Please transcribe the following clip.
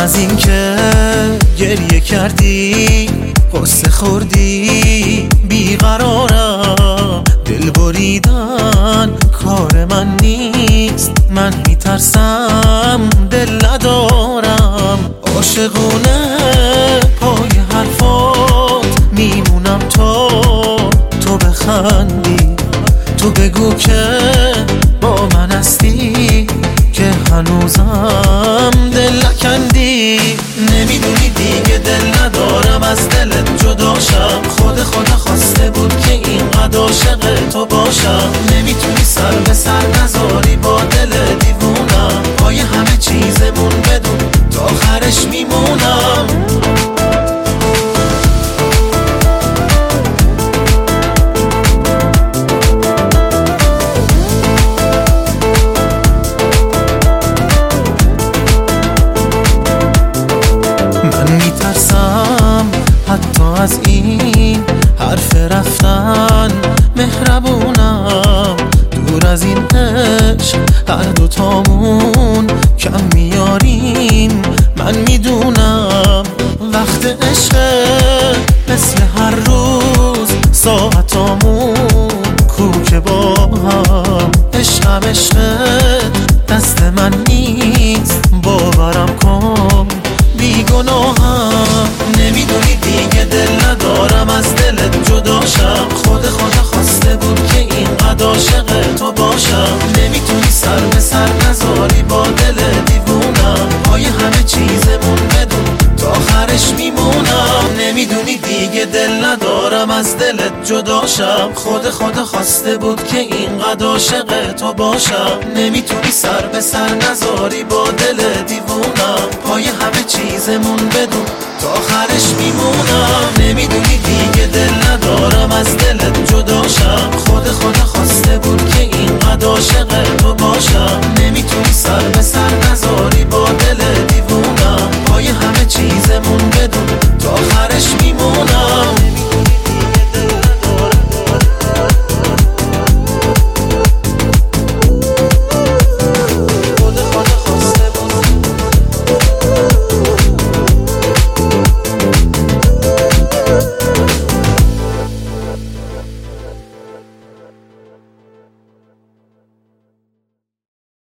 از این که گریه کردی قصه خوردی بیقرارم، دل بریدن کار من نیست، من میترسم دل ندارم. عاشقونه پای حرفات میمونم تو بخندی، تو بگو که با من هستی، که هنوزم دل نکندی. نمیدونی دیگه دل ندارم از دلت جداشم، خدا خواسته بود که اینقدر عاشق تو باشم. نمیتونی سر به سر نذاری با دل دیوونم، پای همه چیزمون بدون تا آخرش میمونم. من میترسم حتی از این حرف رفتن، مهربونم دور از این عشق هر دوتامون کم میاریم. من میدونم وقت عشق مثل هر روز ساعتامون کوک با هم. عشقم دست من نیست، باورم کن بیگناهم. نمیدونی دیگه دل ندارم از دلت جداشم، خدا خواسته بود که اینقدر عاشق تو باشم. نمیتونی سر به سر نذاری با دل دیوونم، پای همه چیزمون بدون تا آخرش میمونم. نمیدونی دیگه دل ندارم از دلت جداشم، خدا خواسته بود که اینقدر عاشق تو باشم. نمیتونی سر به سر نذاری با دل دیوونم، پای همه چیزمون بدون تا آخرش میمونم. نمیدونی دیگه دل ندارم از دل